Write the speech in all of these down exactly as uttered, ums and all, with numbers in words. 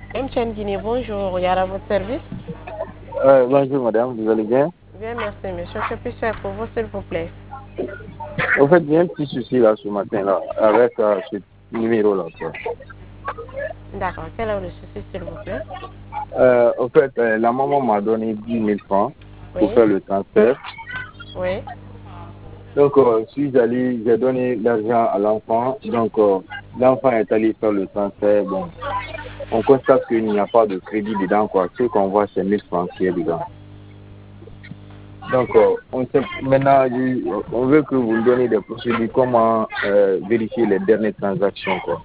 M T N Guinée, bonjour. Yara, votre service? Euh, bonjour madame, vous allez bien? Bien, merci monsieur. Que puis-je faire pour vous, s'il vous plaît? En fait, j'ai un petit souci là ce matin là, avec euh, ce numéro là. D'accord. Quel est le souci, s'il vous plaît? Euh, en fait, euh, la maman m'a donné dix mille francs pour Oui. faire le transfert. Oui. Donc, euh, je suis allé, j'ai donné l'argent à l'enfant. Donc, euh, l'enfant est allé faire le transfert. Bon, on constate qu'il n'y a pas de crédit dedans, quoi. Ce qu'on voit, c'est mille francs qui est dedans. Donc, euh, on sait, maintenant, je- on veut que vous nous donniez des procédures, comment euh, vérifier les dernières transactions, quoi.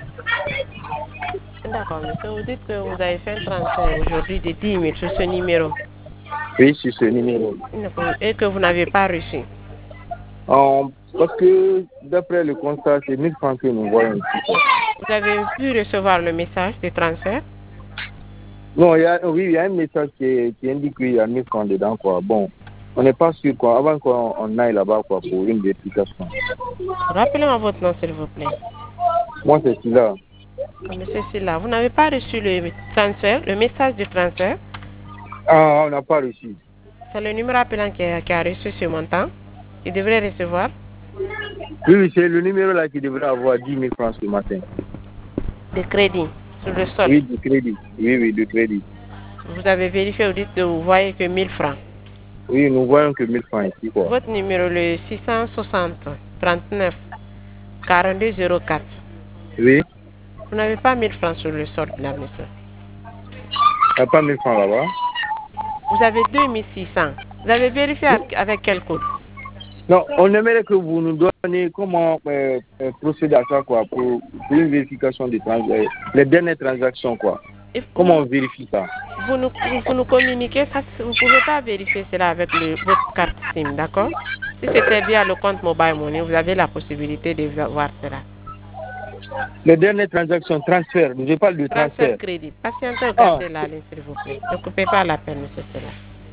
D'accord, monsieur. Vous dites que vous avez fait un transfert aujourd'hui de dix mille sur ce numéro. Oui, sur ce numéro. D'accord. Et que vous n'avez pas reçu. Euh, parce que d'après le constat, c'est mille francs que nous voyons ici, quoi. Vous avez pu recevoir le message de transfert? Non, il y a, oui, il y a un message qui, qui indique qu'il y a mille francs dedans, quoi. Bon, on n'est pas sûr, quoi, avant qu'on on aille là-bas, quoi, pour une vérification. Rappelez-moi votre nom, s'il vous plaît. Moi, c'est celui-là. Ah, monsieur Silla, vous n'avez pas reçu le transfert, le message de transfert? Ah, on n'a pas reçu. C'est le numéro appelant qui a, qui a reçu ce montant. Il devrait recevoir. Oui, oui, c'est le numéro là qui devrait avoir dix mille francs ce matin. De crédit sur le sol. Oui, du crédit. Oui, oui, du crédit. Vous avez vérifié, vous dites que vous voyez que mille francs. Oui, nous voyons que mille francs ici, quoi. Votre numéro, le six cent soixante, trente-neuf, quarante-deux zéro quatre. Oui. Vous n'avez pas mille francs sur le sol, là, monsieur. Il n'y a pas mille francs là-bas. Vous avez deux mille six cents. Vous avez vérifié avec quel code? Non, on aimerait que vous nous donniez comment euh, euh, procéder à ça, quoi, pour, pour une vérification des trans euh, les dernières transactions, quoi. Et Comment vous, on vérifie ça? vous, nous, vous nous communiquez ça, vous ne pouvez pas vérifier cela avec le, votre carte SIM, d'accord? Si c'était via le compte Mobile Money, vous avez la possibilité de voir cela. Les dernières transactions, transfert, je parle de Transfert transfert. crédit. Patientez, Ah, regardez la ligne, s'il vous plaît. Ne coupez pas l'appel, monsieur Sela.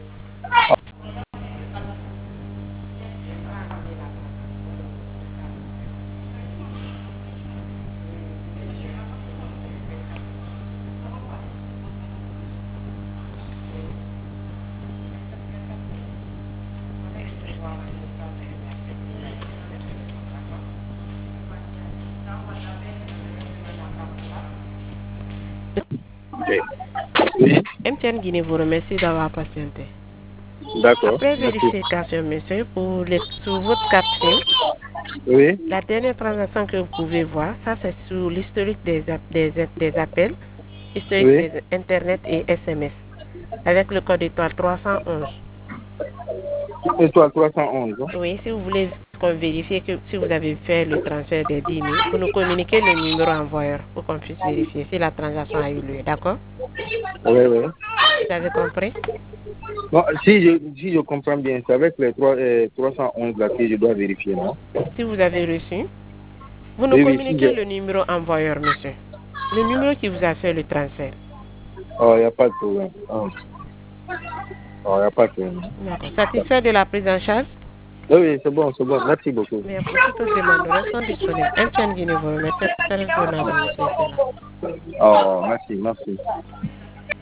ok. Oui, M T N Guinée vous remercie d'avoir patienté. d'accord. Après Merci. vérification, monsieur, pour les, sur votre carte SIM, Oui, la dernière transaction que vous pouvez voir, ça c'est sur l'historique des, des, des appels, historique oui. des Internet et S M S, avec le code étoile trois cent onze. Étoile trois cent onze. Hein? Oui, si vous voulez qu'on vérifie que si vous avez fait le transfert des dix mille, vous nous communiquez le numéro envoyeur pour qu'on puisse vérifier si la transaction a eu lieu, d'accord? Oui, oui. Vous avez compris? Bon, si je, si je comprends bien, c'est avec les trois, euh, trois cent onze là que je dois vérifier, non? Si vous avez reçu, vous nous Oui, oui, si communiquez je... le numéro envoyeur, monsieur. Le numéro qui vous a fait le transfert. Oh, il n'y a pas de problème. Oh, il n'y a pas de problème. D'accord. Satisfait de la prise en charge? Oui, oui, c'est bon, c'est bon. Merci beaucoup. Mais pour toute autre demande, nous restons disponibles. M T N Guinée vous remercie. Très raisonnable, monsieur. Oh, merci, merci.